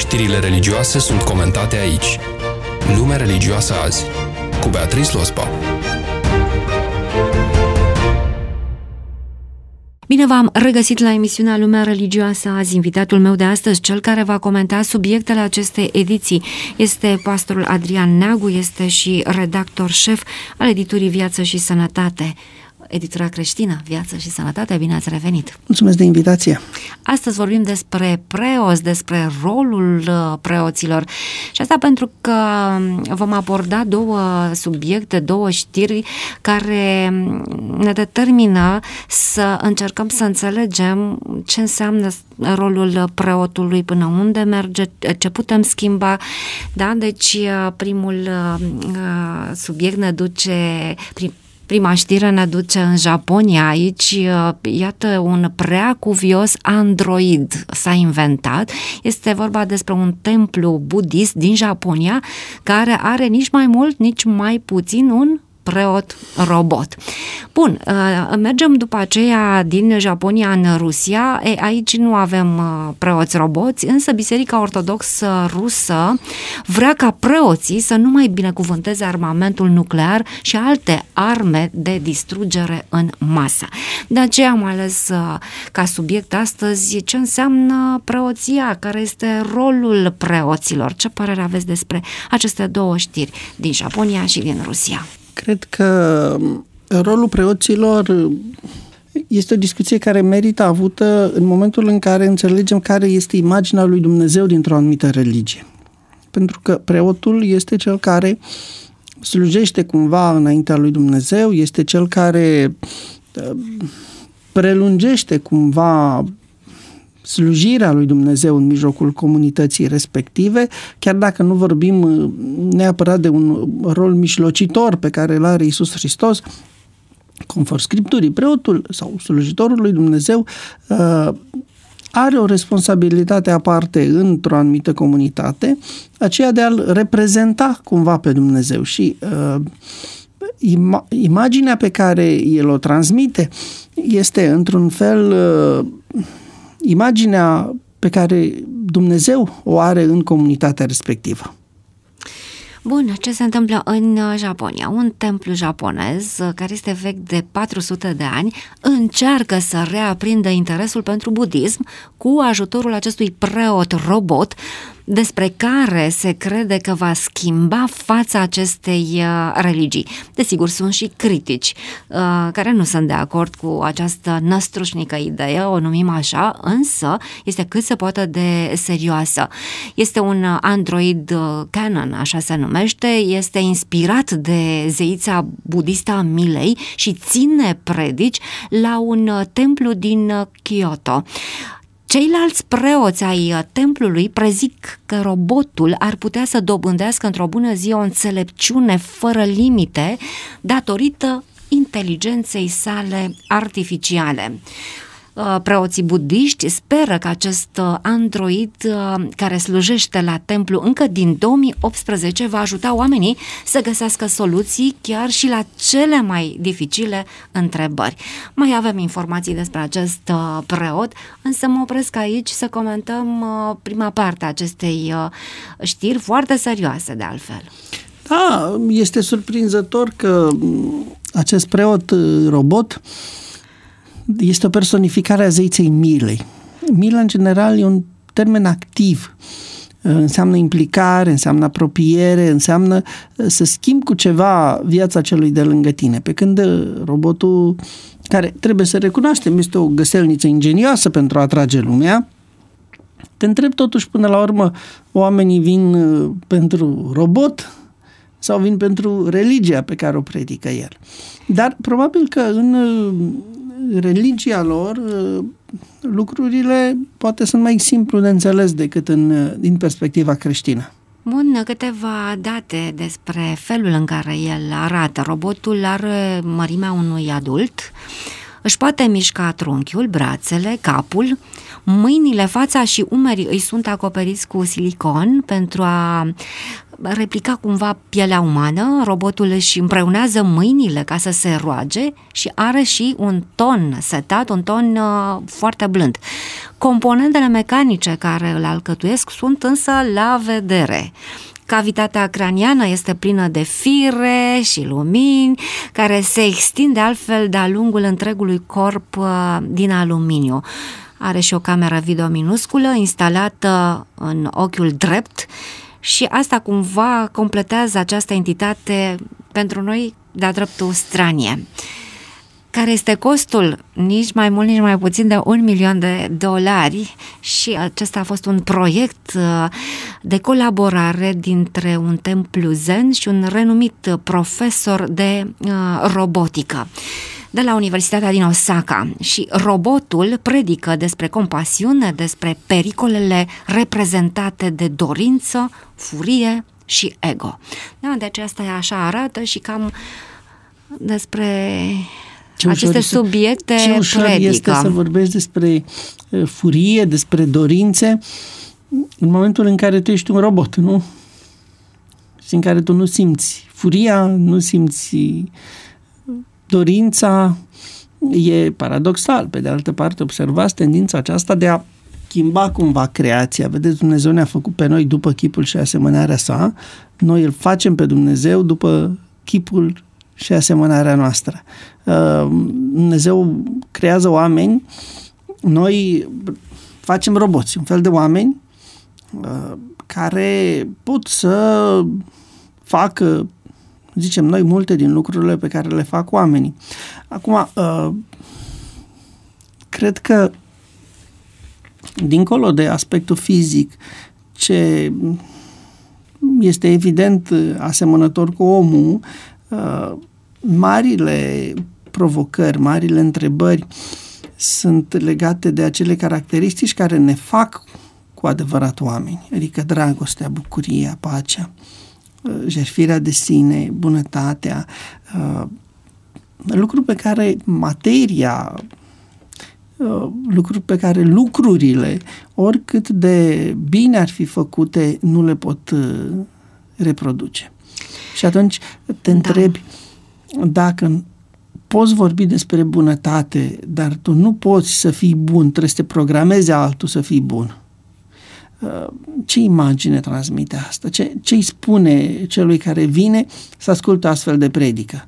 Știrile religioase sunt comentate aici. Lumea religioasă azi, cu Beatrice Lospa. Bine v-am regăsit la emisiunea Lumea Religioasă azi. Invitatul meu de astăzi, cel care va comenta subiectele acestei ediții, este pastorul Adrian Neagu, este și redactor șef al editurii Viață și Sănătate. Editura creștină, Viață și Sănătate, bine ați revenit! Mulțumesc de invitație! Astăzi vorbim despre preoți, despre rolul preoților și asta pentru că vom aborda două subiecte, două știri care ne determină să încercăm să înțelegem ce înseamnă rolul preotului, până unde merge, ce putem schimba, da? Deci primul subiect ne duce... Prima știre ne duce în Japonia. Aici, iată, un prea cuvios android s-a inventat. Este vorba despre un templu budist din Japonia care are nici mai mult, nici mai puțin un preot robot. Bun, mergem după aceea din Japonia în Rusia. Aici nu avem preoți roboți, însă Biserica Ortodoxă Rusă vrea ca preoții să nu mai binecuvânteze armamentul nuclear și alte arme de distrugere în masă. De aceea am ales ca subiect astăzi ce înseamnă preoția, care este rolul preoților. Ce părere aveți despre aceste două știri din Japonia și din Rusia? Cred că rolul preoților este o discuție care merită avută în momentul în care înțelegem care este imaginea lui Dumnezeu dintr-o anumită religie. Pentru că preotul este cel care slujește cumva înaintea lui Dumnezeu, este cel care prelungește cumva slujirea lui Dumnezeu în mijlocul comunității respective, chiar dacă nu vorbim neapărat de un rol mijlocitor pe care îl are Iisus Hristos, conform Scripturii, preotul sau slujitorul lui Dumnezeu are o responsabilitate aparte într-o anumită comunitate, aceea de a-L reprezenta cumva pe Dumnezeu și imaginea pe care El o transmite este într-un fel imaginea pe care Dumnezeu o are în comunitatea respectivă. Bun, ce se întâmplă în Japonia? Un templu japonez care este vechi de 400 de ani încearcă să reaprindă interesul pentru budism cu ajutorul acestui preot robot despre care se crede că va schimba fața acestei religii. Desigur, sunt și critici care nu sunt de acord cu această năstrușnică idee, o numim așa, însă este cât se poate de serioasă. Este un android canon, așa se numește, este inspirat de zeița budistă a milei și ține predici la un templu din Kyoto. Ceilalți preoți ai templului prezic că robotul ar putea să dobândească într-o bună zi o înțelepciune fără limite datorită inteligenței sale artificiale. Preoții budiști speră că acest android care slujește la templu încă din 2018 va ajuta oamenii să găsească soluții chiar și la cele mai dificile întrebări. Mai avem informații despre acest preot, însă mă opresc aici să comentăm prima parte a acestei știri foarte serioase de altfel. Da, este surprinzător că acest preot robot este o personificare a zeiței milei. Mila, în general, e un termen activ. Înseamnă implicare, înseamnă apropiere, înseamnă să schimbi cu ceva viața celui de lângă tine. Pe când robotul, care trebuie să recunoaștem, este o găselniță ingenioasă pentru a atrage lumea, te întreb totuși până la urmă, oamenii vin pentru robot sau vin pentru religia pe care o predică el. Dar probabil că în religia lor lucrurile poate sunt mai simplu de înțeles decât din perspectiva creștină. Bun, câteva date despre felul în care el arată. Robotul are mărimea unui adult, își poate mișca trunchiul, brațele, capul, mâinile, fața și umerii îi sunt acoperiți cu silicon pentru a replica cumva pielea umană, robotul își împreunează mâinile ca să se roage și are și un ton setat, un ton foarte blând. Componentele mecanice care îl alcătuiesc sunt însă la vedere. Cavitatea craniană este plină de fire și lumini, care se extinde altfel de-a lungul întregului corp din aluminiu. Are și o cameră video minusculă instalată în ochiul drept și asta cumva completează această entitate pentru noi de-a dreptul stranie. Care este costul? Nici mai mult, nici mai puțin de $1.000.000 și acesta a fost un proiect de colaborare dintre un templu zen și un renumit profesor de robotică de la Universitatea din Osaka și robotul predică despre compasiune, despre pericolele reprezentate de dorință, furie și ego. Da, deci asta așa arată și cam despre aceste subiecte ce ușor predică. Este să vorbești despre furie, despre dorințe în momentul în care tu ești un robot, nu? Și în care tu nu simți furia, nu simți dorința. E paradoxal. Pe de altă parte, observați tendința aceasta de a schimba cumva creația. Vedeți, Dumnezeu ne-a făcut pe noi după chipul și asemănarea sa. Noi îl facem pe Dumnezeu după chipul și asemănarea noastră. Dumnezeu creează oameni, noi facem roboți, un fel de oameni care pot să facă, zicem noi, multe din lucrurile pe care le fac oamenii. Acum, cred că dincolo de aspectul fizic, ce este evident asemănător cu omul, marile provocări, marile întrebări sunt legate de acele caracteristici care ne fac cu adevărat oameni, adică dragostea, bucuria, pacea, jertfirea de sine, bunătatea, lucruri pe care materia, lucruri pe care lucrurile, oricât de bine ar fi făcute, nu le pot reproduce. Și atunci te întrebi dacă poți vorbi despre bunătate, dar tu nu poți să fii bun, trebuie să te programezi altul să fii bun. Ce imagine transmite asta? Ce îi spune celui care vine să asculte astfel de predică?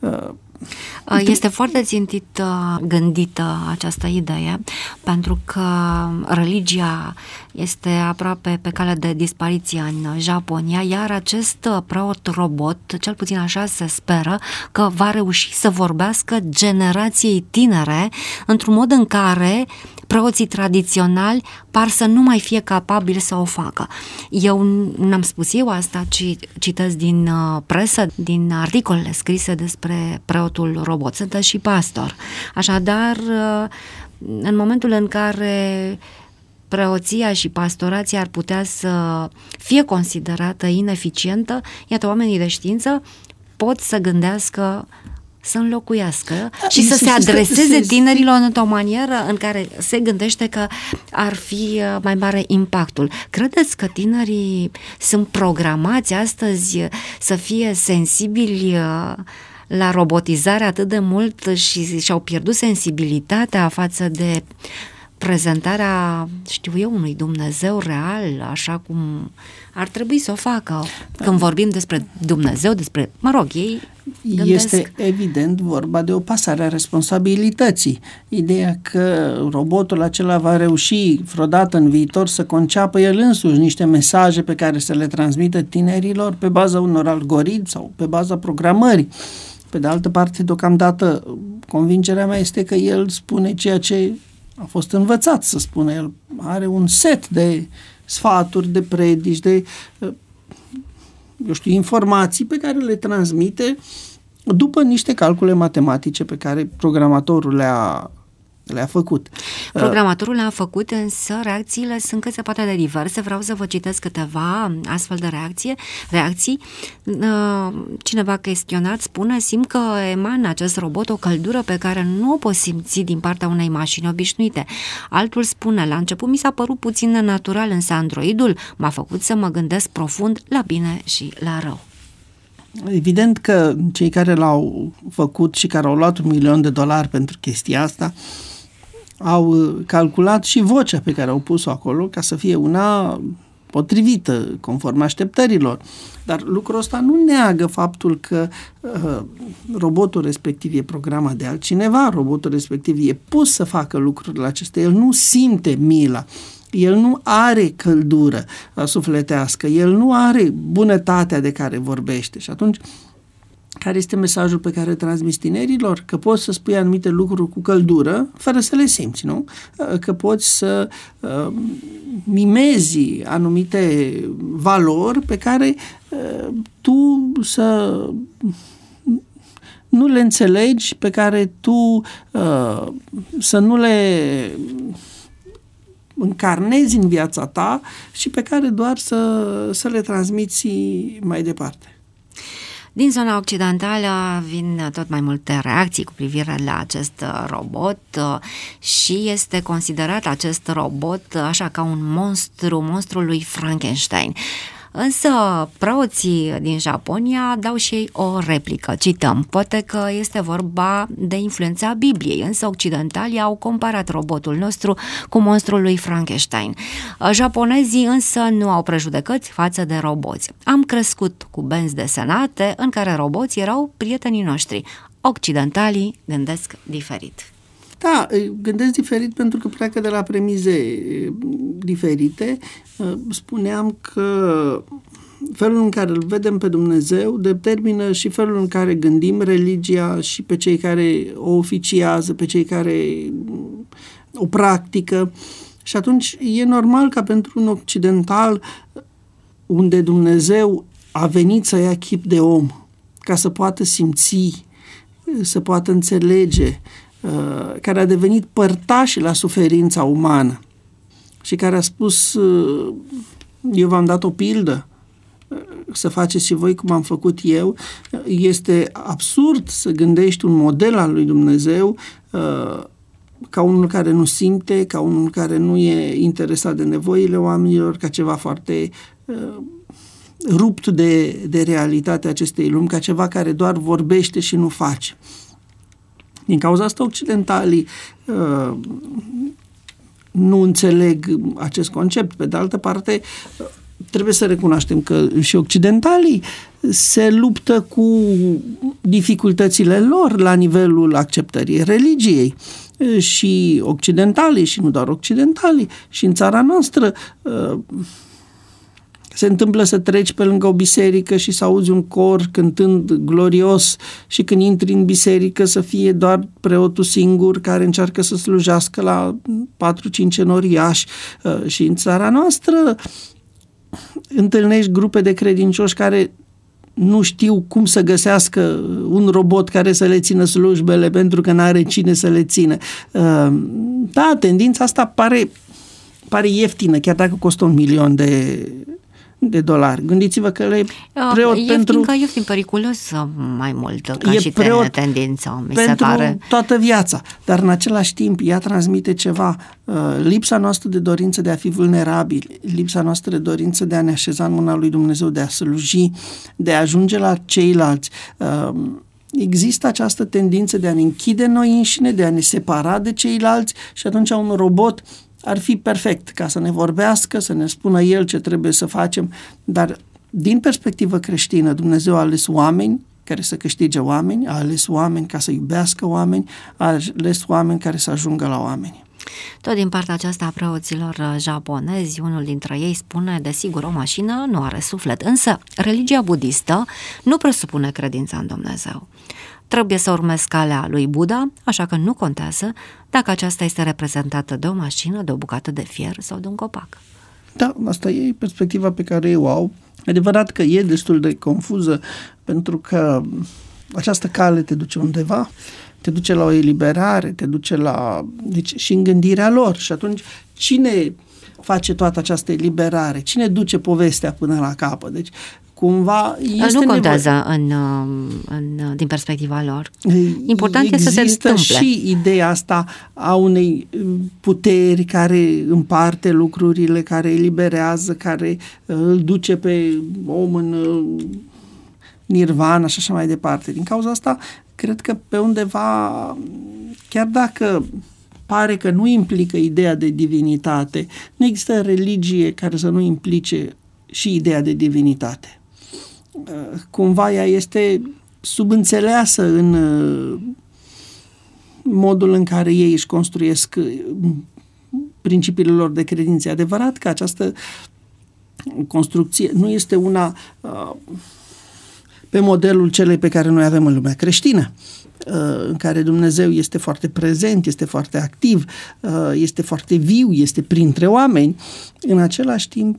Este foarte țintit gândită această idee, pentru că religia este aproape pe cale de dispariție în Japonia, iar acest preot robot, cel puțin așa se speră, că va reuși să vorbească generației tinere într-un mod în care preoții tradiționali par să nu mai fie capabili să o facă. Eu n-am spus eu asta, ci citesc din presă, din articolele scrise despre preotul robot. Sunt și pastor. Așadar, în momentul în care preoția și pastorația ar putea să fie considerată ineficientă, iată, oamenii de știință pot să gândească să înlocuiască și să se adreseze tinerilor într-o manieră în care se gândește că ar fi mai mare impactul. Credeți că tinerii sunt programați astăzi să fie sensibili la robotizare atât de mult și și-au pierdut sensibilitatea față de prezentarea, știu eu, unui Dumnezeu real, așa cum ar trebui să o facă. Când vorbim despre Dumnezeu, despre, ei gândesc. Este evident vorba de o pasare a responsabilității. Ideea că robotul acela va reuși vreodată în viitor să conceapă el însuși niște mesaje pe care să le transmită tinerilor pe baza unor algoritmi sau pe baza programării. Pe de altă parte, deocamdată, convingerea mea este că el spune ceea ce a fost învățat să spună. El are un set de sfaturi, de predici, de informații pe care le transmite după niște calcule matematice pe care programatorul le-a Le-a făcut. Programatorul le-a făcut, însă reacțiile sunt cât se poate de diverse. Vreau să vă citesc câteva astfel de reacții. Cineva chestionat spune: simt că emană acest robot o căldură pe care nu o pot simți din partea unei mașini obișnuite. Altul spune: la început mi s-a părut puțin nenatural, însă androidul m-a făcut să mă gândesc profund la bine și la rău. Evident că cei care l-au făcut și care au luat $1.000.000 pentru chestia asta au calculat și vocea pe care au pus-o acolo ca să fie una potrivită, conform așteptărilor. Dar lucrul ăsta nu neagă faptul că robotul respectiv e programat de altcineva, robotul respectiv e pus să facă lucrurile acestea, el nu simte mila, el nu are căldură sufletească, el nu are bunătatea de care vorbește. Și atunci, care este mesajul pe care îl transmiți tinerilor? Că poți să spui anumite lucruri cu căldură fără să le simți, nu? Că poți să mimezi anumite valori pe care tu să nu le înțelegi, pe care tu să nu le încarnezi în viața ta și pe care doar să le transmiți mai departe. Din zona occidentală vin tot mai multe reacții cu privire la acest robot și este considerat acest robot așa ca un monstrul lui Frankenstein. Însă preoții din Japonia dau și ei o replică. Cităm: poate că este vorba de influența Bibliei, însă occidentalii au comparat robotul nostru cu monstrul lui Frankenstein. Japonezii însă nu au prejudecăți față de roboți. Am crescut cu benzi desenate în care roboții erau prietenii noștri. Occidentalii gândesc diferit. Da, gândesc diferit pentru că pleacă de la premize diferite. Spuneam că felul în care îl vedem pe Dumnezeu determină și felul în care gândim religia și pe cei care o oficiază, pe cei care o practică. Și atunci e normal ca pentru un occidental, unde Dumnezeu a venit să ia chip de om, ca să poată simți, să poată înțelege, care a devenit părtaș la suferința umană și care a spus: eu v-am dat o pildă, să faceți și voi cum am făcut eu. Este absurd să gândești un model al lui Dumnezeu ca unul care nu simte, ca unul care nu e interesat de nevoile oamenilor, ca ceva foarte rupt de realitatea acestei lumi, ca ceva care doar vorbește și nu face. Din cauza asta, occidentalii nu înțeleg acest concept. Pe de altă parte, trebuie să recunoaștem că și occidentalii se luptă cu dificultățile lor la nivelul acceptării religiei. Și occidentalii, și nu doar occidentalii, și în țara noastră se întâmplă să treci pe lângă o biserică și să auzi un cor cântând glorios și când intri în biserică să fie doar preotul singur care încearcă să slujească la 4-5 enoriași. Și în țara noastră întâlnești grupe de credincioși care nu știu cum să găsească un robot care să le țină slujbele pentru că n-are cine să le țină. Da, tendința asta pare ieftină, chiar dacă costă $1.000.000. Gândiți-vă că le preot ieftin periculos mai mult ca și tendința, mi se pare. Pentru toată viața, dar în același timp ea transmite ceva, lipsa noastră de dorință de a fi vulnerabili, lipsa noastră de dorință de a ne așeza în mâna lui Dumnezeu, de a sluji, de a ajunge la ceilalți. Există această tendință de a ne închide noi înșine, de a ne separa de ceilalți și atunci un robot ar fi perfect ca să ne vorbească, să ne spună el ce trebuie să facem, dar din perspectivă creștină Dumnezeu a ales oameni care să câștige oameni, a ales oameni ca să iubească oameni, a ales oameni care să ajungă la oameni. Tot din partea aceasta a preoților japonezi, unul dintre ei spune: desigur, o mașină nu are suflet, însă religia budistă nu presupune credința în Dumnezeu. Trebuie să urmezi calea lui Buddha, așa că nu contează dacă aceasta este reprezentată de o mașină, de o bucată de fier sau de un copac. Da, asta e perspectiva pe care eu o au. Adevărat că e destul de confuză, pentru că această cale te duce undeva, te duce la o eliberare, te duce deci și în gândirea lor. Și atunci, cine face toată această eliberare? Cine duce povestea până la capăt? Deci, cumva este nu contează din perspectiva lor. Important este să se întâmple. Există și ideea asta a unei puteri care împarte lucrurile, care eliberează, care îl duce pe om în nirvana și așa mai departe. Din cauza asta, cred că pe undeva, chiar dacă pare că nu implică ideea de divinitate, nu există religie care să nu implice și ideea de divinitate. Cumva ea este subînțeleasă în modul în care ei își construiesc principiile lor de credință. E adevărat că această construcție nu este una pe modelul celei pe care noi avem în lumea creștină, în care Dumnezeu este foarte prezent, este foarte activ, este foarte viu, este printre oameni. În același timp,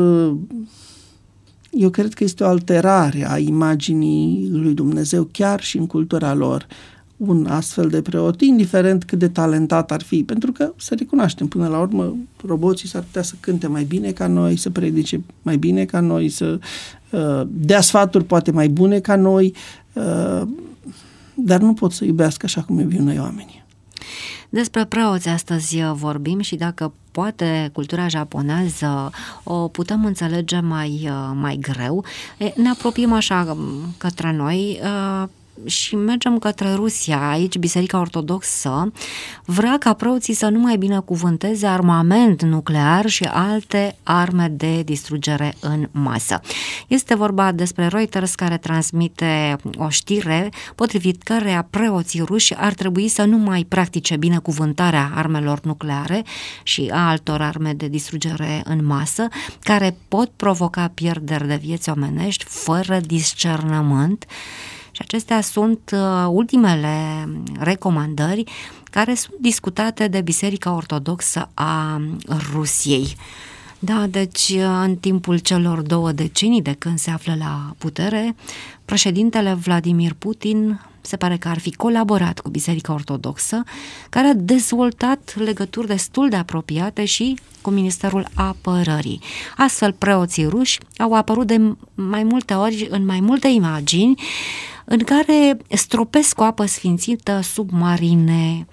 eu cred că este o alterare a imaginii lui Dumnezeu chiar și în cultura lor. Un astfel de preot, indiferent cât de talentat ar fi, pentru că, să recunoaștem, până la urmă, roboții s-ar putea să cânte mai bine ca noi, să predice mai bine ca noi, să dea sfaturi poate mai bune ca noi, dar nu pot să iubească așa cum iubim noi oamenii. Despre preoți astăzi vorbim și dacă poate cultura japoneză o putem înțelege mai greu, ne apropiem așa către noi și mergem către Rusia. Aici Biserica Ortodoxă vrea ca preoții să nu mai binecuvânteze armament nuclear și alte arme de distrugere în masă. Este vorba despre Reuters, care transmite o știre potrivit căreia preoții ruși ar trebui să nu mai practice binecuvântarea armelor nucleare și a altor arme de distrugere în masă, care pot provoca pierderi de vieți omenești fără discernământ. Și acestea sunt ultimele recomandări care sunt discutate de Biserica Ortodoxă a Rusiei. Da, deci în timpul celor 2 decenii de când se află la putere, președintele Vladimir Putin se pare că ar fi colaborat cu Biserica Ortodoxă, care a dezvoltat legături destul de apropiate și cu Ministerul Apărării. Astfel, preoții ruși au apărut de mai multe ori în mai multe imagini în care stropesc cu apă sfințită submarine,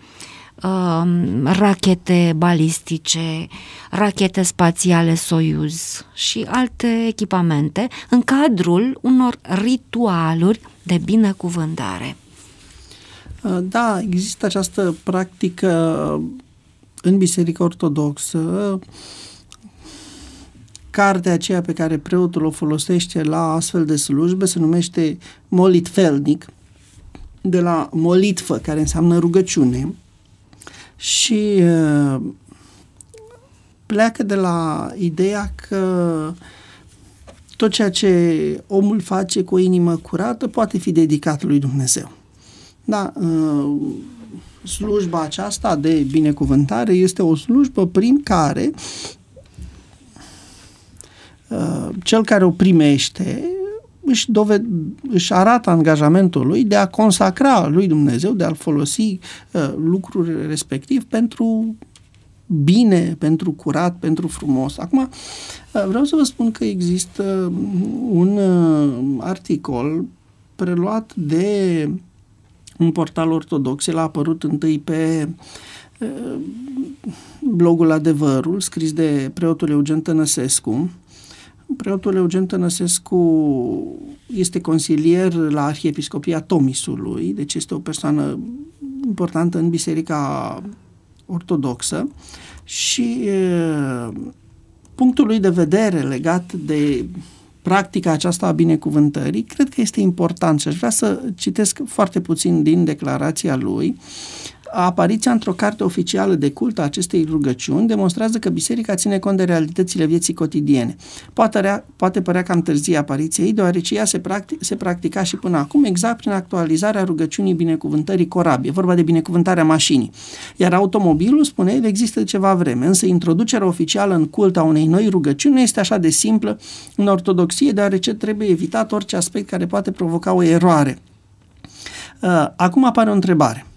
rachete balistice, rachete spațiale Soyuz și alte echipamente în cadrul unor ritualuri de binecuvântare. Da, există această practică în Biserica Ortodoxă. Cartea aceea pe care preotul o folosește la astfel de slujbe se numește molitvelnic, de la molitvă, care înseamnă rugăciune, și pleacă de la ideea că tot ceea ce omul face cu o inimă curată poate fi dedicat lui Dumnezeu. Da, slujba aceasta de binecuvântare este o slujbă prin care cel care o primește își arată angajamentul lui de a consacra lui Dumnezeu, de a-l folosi lucrul respectiv pentru bine, pentru curat, pentru frumos. Acum, vreau să vă spun că există un articol preluat de un portal ortodox. El a apărut întâi pe blogul Adevărul, scris de preotul Eugen Tănăsescu. Preotul Eugen Tănăsescu este consilier la Arhiepiscopia Tomisului, deci este o persoană importantă în Biserica Ortodoxă și punctul lui de vedere legat de practica aceasta a binecuvântării cred că este important și aș vrea să citesc foarte puțin din declarația lui. Apariția într-o carte oficială de cult a acestei rugăciuni demonstrează că biserica ține cont de realitățile vieții cotidiene. Poate părea cam târzie apariția ei, deoarece ea se practica și până acum exact prin actualizarea rugăciunii binecuvântării corabie, vorba de binecuvântarea mașinii. Iar automobilul, spune el, există de ceva vreme, însă introducerea oficială în cult a unei noi rugăciuni nu este așa de simplă în ortodoxie, deoarece trebuie evitat orice aspect care poate provoca o eroare. Acum apare o întrebare.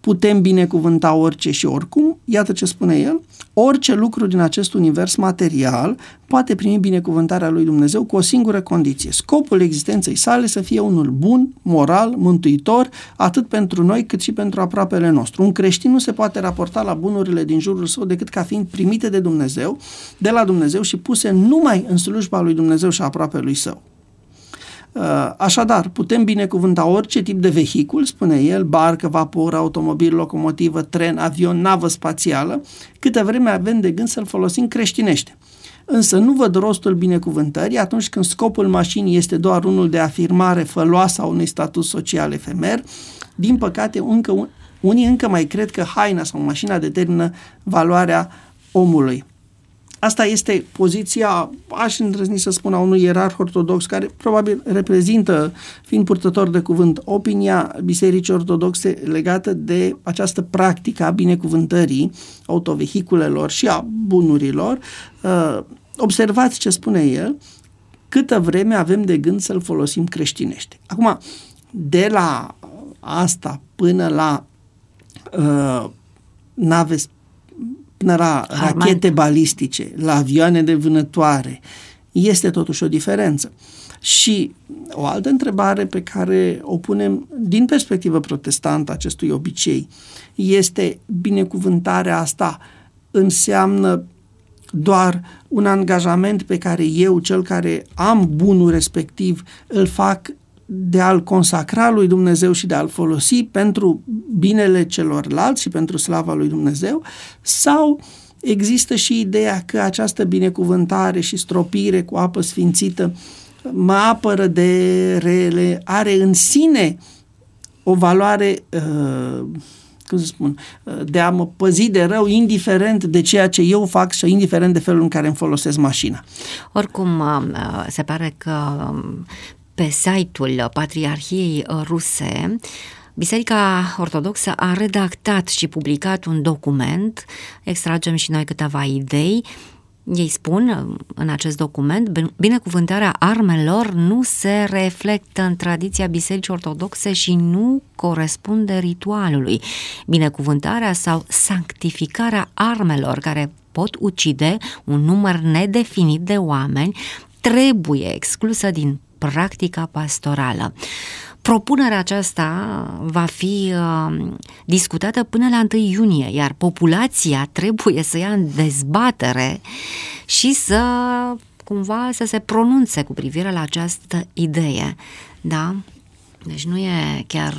putem binecuvânta orice și oricum. Iată ce spune el: orice lucru din acest univers material poate primi binecuvântarea lui Dumnezeu cu o singură condiție: scopul existenței sale să fie unul bun, moral, mântuitor, atât pentru noi cât și pentru aproapele nostru. Un creștin nu se poate raporta la bunurile din jurul său decât ca fiind primite de la Dumnezeu și puse numai în slujba lui Dumnezeu și aproapelui său. Așadar, putem binecuvânta orice tip de vehicul, spune el, barcă, vapor, automobil, locomotivă, tren, avion, navă spațială, câtă vreme avem de gând să-l folosim creștinește. Însă nu văd rostul binecuvântării atunci când scopul mașinii este doar unul de afirmare făloasă a unui statut social efemer. Din păcate, unii încă mai cred că haina sau mașina determină valoarea omului. Asta este poziția, aș îndrăzni să spun, a unui ierarh ortodox care probabil reprezintă, fiind purtător de cuvânt, opinia Bisericii Ortodoxe legată de această practică a binecuvântării autovehiculelor și a bunurilor. Observați ce spune el: câtă vreme avem de gând să-l folosim creștinește. Acum, de la asta până la nave, până la rachete balistice, la avioane de vânătoare, este totuși o diferență. Și o altă întrebare pe care o punem din perspectivă protestantă acestui obicei este: binecuvântarea asta înseamnă doar un angajament pe care eu, cel care am bunul respectiv, îl fac de a-l consacra lui Dumnezeu și de a-l folosi pentru binele celorlalți și pentru slava lui Dumnezeu? Sau există și ideea că această binecuvântare și stropire cu apă sfințită mă apără de rele, are în sine o valoare, cum să spun, de a mă păzi de rău, indiferent de ceea ce eu fac și indiferent de felul în care îmi folosesc mașina? Oricum, se pare că pe site-ul Patriarhiei Ruse, Biserica Ortodoxă a redactat și publicat un document, extragem și noi câteva idei. Ei spun în acest document: binecuvântarea armelor nu se reflectă în tradiția Bisericii Ortodoxe și nu corespunde ritualului. Binecuvântarea sau sanctificarea armelor care pot ucide un număr nedefinit de oameni trebuie exclusă din practica pastorală. Propunerea aceasta va fi discutată până la 1 iunie, iar populația trebuie să ia în dezbatere și să cumva să se pronunțe cu privire la această idee. Da? Deci nu e chiar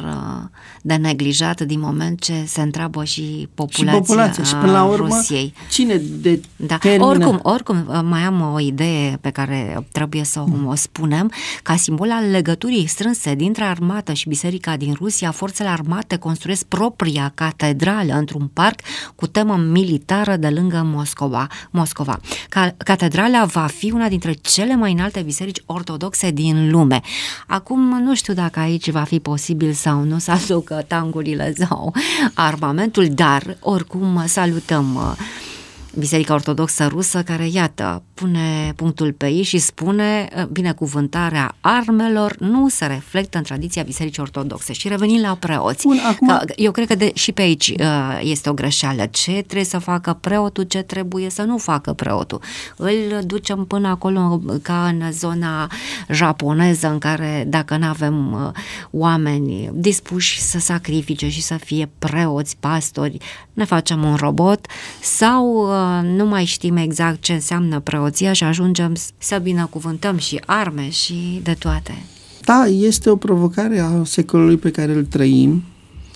de neglijat din moment ce se întreabă și populația și până la urmă, Rusiei. Cine determină? Oricum, mai am o idee pe care trebuie să o spunem. Ca simbol al legăturii strânse dintre armată și biserica din Rusia, forțele armate construiesc propria catedrală într-un parc cu temă militară de lângă Moscova. Catedrala va fi una dintre cele mai înalte biserici ortodoxe din lume. Acum, nu știu dacă aici va fi posibil sau nu să aducă tancurile sau armamentul, dar oricum salutăm Biserica Ortodoxă Rusă, care, iată, pune punctul pe ei și spune: binecuvântarea armelor nu se reflectă în tradiția Bisericii Ortodoxe. Și revenim la preoți. Eu cred că și pe aici este o greșeală. Ce trebuie să facă preotul, ce trebuie să nu facă preotul. Îl ducem până acolo ca în zona japoneză, în care dacă nu avem oameni dispuși să sacrifice și să fie preoți, pastori, ne facem un robot, sau nu mai știm exact ce înseamnă preoția și ajungem să binecuvântăm și arme și de toate. Da, este o provocare a secolului pe care îl trăim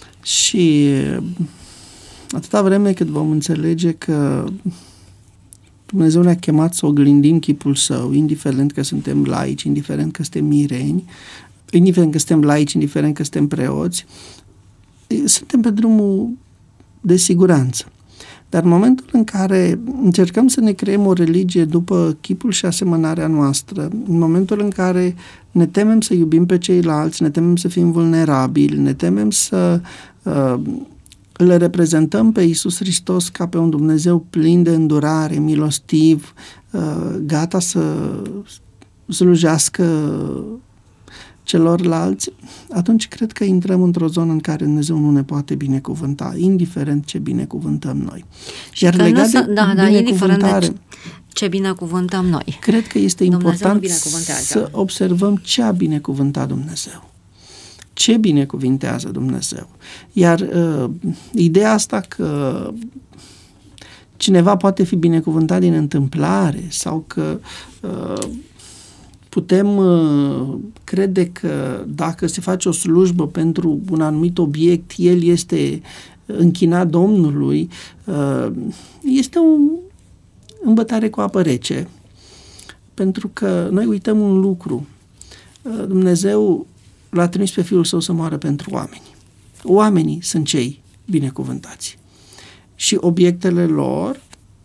și atâta vreme cât vom înțelege că Dumnezeu ne-a chemat să oglindim chipul Său, indiferent că suntem laici, indiferent că suntem mireni, indiferent că suntem laici, indiferent că suntem preoți, suntem pe drumul de siguranță. Dar în momentul în care încercăm să ne creăm o religie după chipul și asemănarea noastră, în momentul în care ne temem să iubim pe ceilalți, ne temem să fim vulnerabili, ne temem să îl reprezentăm pe Iisus Hristos ca pe un Dumnezeu plin de îndurare, milostiv, gata să slujească celorlalți, atunci cred că intrăm într-o zonă în care Dumnezeu nu ne poate binecuvânta, indiferent ce binecuvântăm noi. Iar legat de binecuvântare, ce binecuvântăm noi. Cred că este important să observăm ce a binecuvântat Dumnezeu. Ce binecuvintează Dumnezeu. Iar ideea asta că cineva poate fi binecuvântat din întâmplare sau că putem crede că dacă se face o slujbă pentru un anumit obiect, el este închinat Domnului, este o îmbătare cu apă rece. Pentru că noi uităm un lucru. Dumnezeu l-a trimis pe Fiul Său să moară pentru oameni. Oamenii sunt cei binecuvântați. Și obiectele lor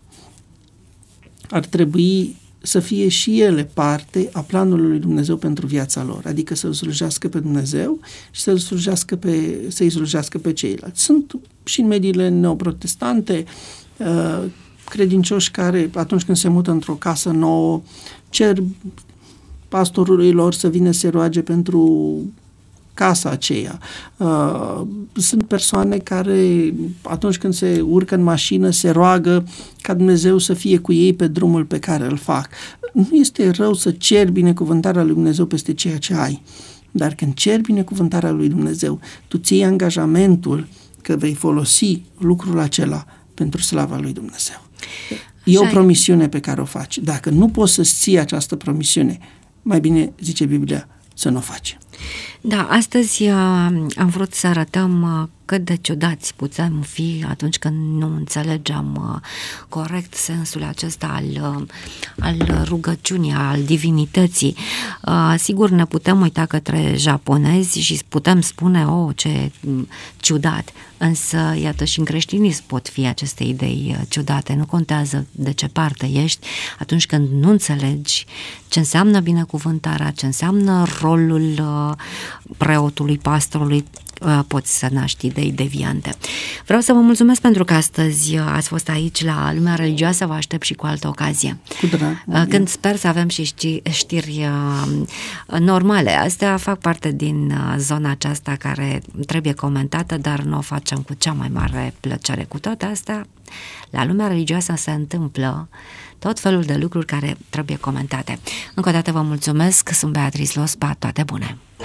ar trebui să fie și ele parte a planului lui Dumnezeu pentru viața lor, adică să-L slujească pe Dumnezeu și să-i slujească pe ceilalți. Sunt și în mediile neoprotestante credincioși care, atunci când se mută într-o casă nouă, cer pastorului lor să vină să se roage pentru casa aceea. Sunt persoane care, atunci când se urcă în mașină, se roagă ca Dumnezeu să fie cu ei pe drumul pe care îl fac. Nu este rău să ceri binecuvântarea lui Dumnezeu peste ceea ce ai, dar când ceri binecuvântarea lui Dumnezeu, tu ții angajamentul că vei folosi lucrul acela pentru slava lui Dumnezeu. E o promisiune pe care o faci. Dacă nu poți să-ți ții această promisiune, mai bine, zice Biblia, să nu o faci. Da, astăzi am vrut să arătăm cât de ciudați putem fi atunci când nu înțelegem corect sensul acesta al rugăciunii, al divinității. Sigur, ne putem uita către japonezi și putem spune, ce ciudat, însă, iată, și în creștinism pot fi aceste idei ciudate. Nu contează de ce parte ești, atunci când nu înțelegi ce înseamnă binecuvântarea, ce înseamnă rolul preotului, pastorului, poți să naști idei deviante. Vreau să vă mulțumesc pentru că astăzi ați fost aici la Lumea Religioasă, vă aștept și cu altă ocazie. Cu drag. Când sper să avem și știri normale. Astea fac parte din zona aceasta care trebuie comentată, dar nu o facem cu cea mai mare plăcere. Cu toate astea, la Lumea Religioasă se întâmplă tot felul de lucruri care trebuie comentate. Încă o dată vă mulțumesc, sunt Beatrice Lospa, toate bune!